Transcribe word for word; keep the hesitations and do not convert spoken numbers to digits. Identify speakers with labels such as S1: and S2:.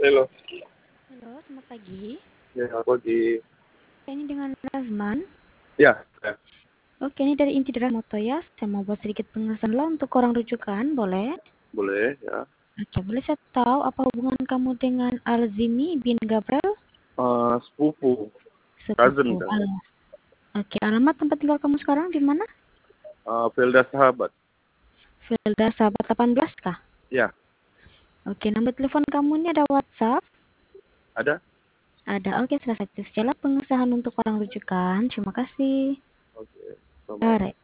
S1: Halo.
S2: Halo, selamat pagi.
S1: Ya, aku di
S2: Ini dengan Razman.
S1: ya, ya,
S2: Oke, ini dari Inti Moto ya. Saya mau buat sedikit penjelasan lo untuk orang rujukan, boleh?
S1: boleh ya.
S2: Oke, boleh saya tahu apa hubungan kamu dengan Alzimi bin Gabriel?
S1: Eh, sepupu, cousin
S2: Sepupu.
S1: kan.
S2: Al Oke, alamat tempat tinggal kamu sekarang di mana?
S1: Eh, Velda sahabat.
S2: Felda Sahabat delapan belas kah?
S1: Ya,
S2: Oke, nomor telepon kamu ini ada WhatsApp?
S1: ada.
S2: Ada. Oke, sudah satu. Sejalan pengesahan untuk orang rujukan. Terima kasih.
S1: Oke, bye-bye.
S2: Alright.